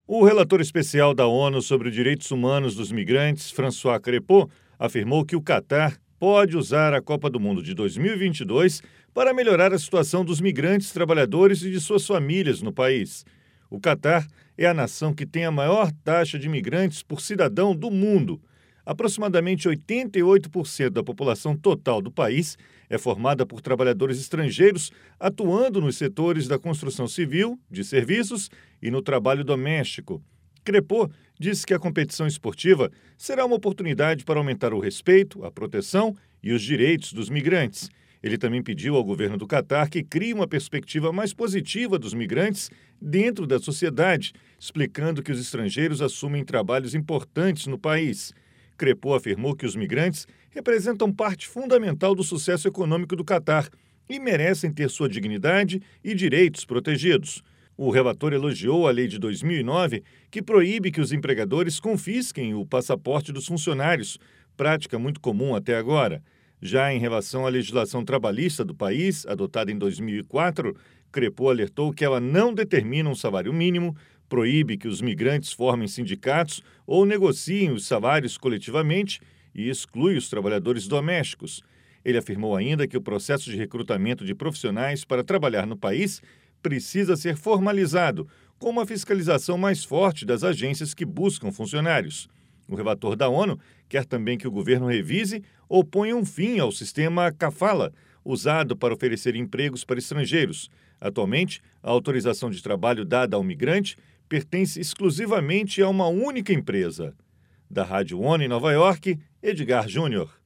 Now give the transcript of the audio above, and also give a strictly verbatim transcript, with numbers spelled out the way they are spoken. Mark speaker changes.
Speaker 1: O relator especial da ONU sobre os direitos humanos dos migrantes, François Crépeau, afirmou que o Catar pode usar a Copa do Mundo de dois mil e vinte e dois para melhorar a situação dos migrantes trabalhadores e de suas famílias no país. O Catar é a nação que tem a maior taxa de imigrantes por cidadão do mundo. Aproximadamente oitenta e oito por cento da população total do país é formada por trabalhadores estrangeiros atuando nos setores da construção civil, de serviços e no trabalho doméstico. Crépeau disse que a competição esportiva será uma oportunidade para aumentar o respeito, a proteção e os direitos dos migrantes. Ele também pediu ao governo do Catar que crie uma perspectiva mais positiva dos migrantes dentro da sociedade, explicando que os estrangeiros assumem trabalhos importantes no país. Crépeau afirmou que os migrantes representam parte fundamental do sucesso econômico do Catar e merecem ter sua dignidade e direitos protegidos. O relator elogiou a lei de dois mil e nove, que proíbe que os empregadores confisquem o passaporte dos funcionários, prática muito comum até agora. Já em relação à legislação trabalhista do país, adotada em dois mil e quatro, Crépeau alertou que ela não determina um salário mínimo, proíbe que os migrantes formem sindicatos ou negociem os salários coletivamente e exclui os trabalhadores domésticos. Ele afirmou ainda que o processo de recrutamento de profissionais para trabalhar no país precisa ser formalizado, com uma fiscalização mais forte das agências que buscam funcionários. O relator da ONU quer também que o governo revise ou ponha um fim ao sistema Kafala, usado para oferecer empregos para estrangeiros. Atualmente, a autorização de trabalho dada ao migrante pertence exclusivamente a uma única empresa. Da Rádio ONU em Nova York, Edgar Júnior.